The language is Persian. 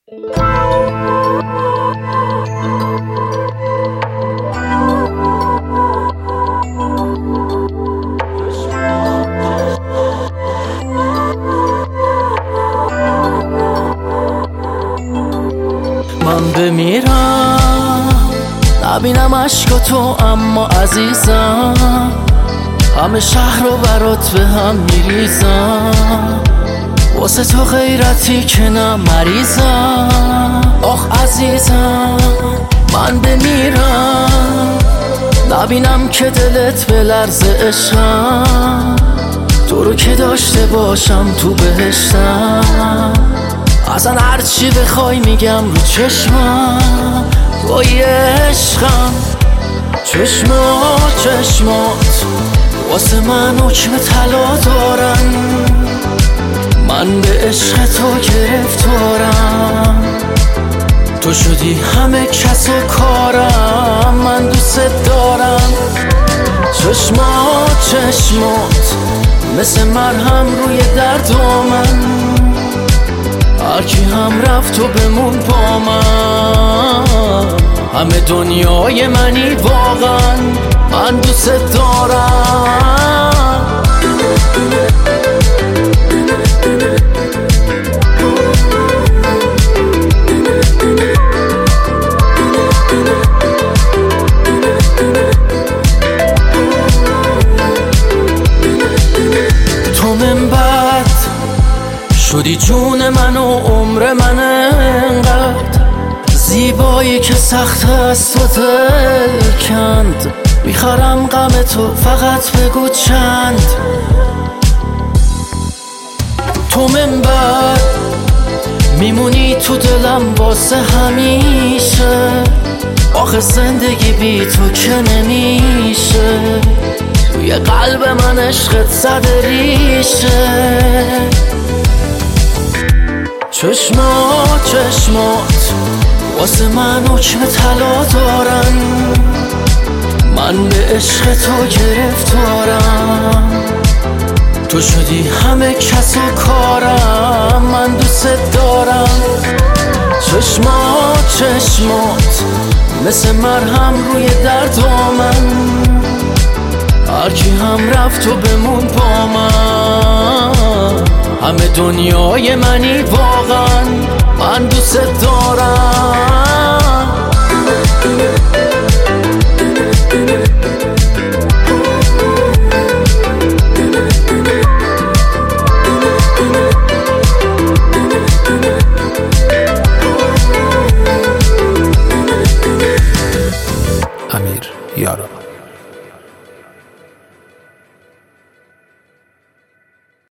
من بمیرم نبینم عشقاتو، اما عزیزم همه شهر رو برات به هم میریزم. واسه تو غیرتی که نه مریضم. آخ عزیزم من بمیرم نبینم که دلت بلرزه عشقم. تو رو که داشته باشم تو بهشتم. اصلا هرچی بخوای میگم رو چشمم. وای عشقم چشمات واسه من حکم طلا دارن. من به عشق تو گرفتارم. تو شدی همه کس و کارم. من دوست دارم. چشمات مثل مرهم روی درد من. هرکی هم رفت و بمون با من. همه دنیای منی واقعا. من دوست دارم. تو من بعد شدی جون من و عمر من انقدر زیبایی که سخت از تو دل کند. میخرم غم تو فقط بگو چند. تو من بعد میمونی تو دلم واسه همیشه. آخه زندگی بی تو که نمیشه. توی قلب من عشقت زده ریشه. چشمات واسه من حکم طلا دارن. من به عشق تو گرفتارم. تو شدی همه کس و کارم. من دوست دارم. چشمات مثل مرهم روی درد من. هرکی هم رفت و بمون با من. همه دنیای منی واقعا. من دوست دارم. امیر یارا.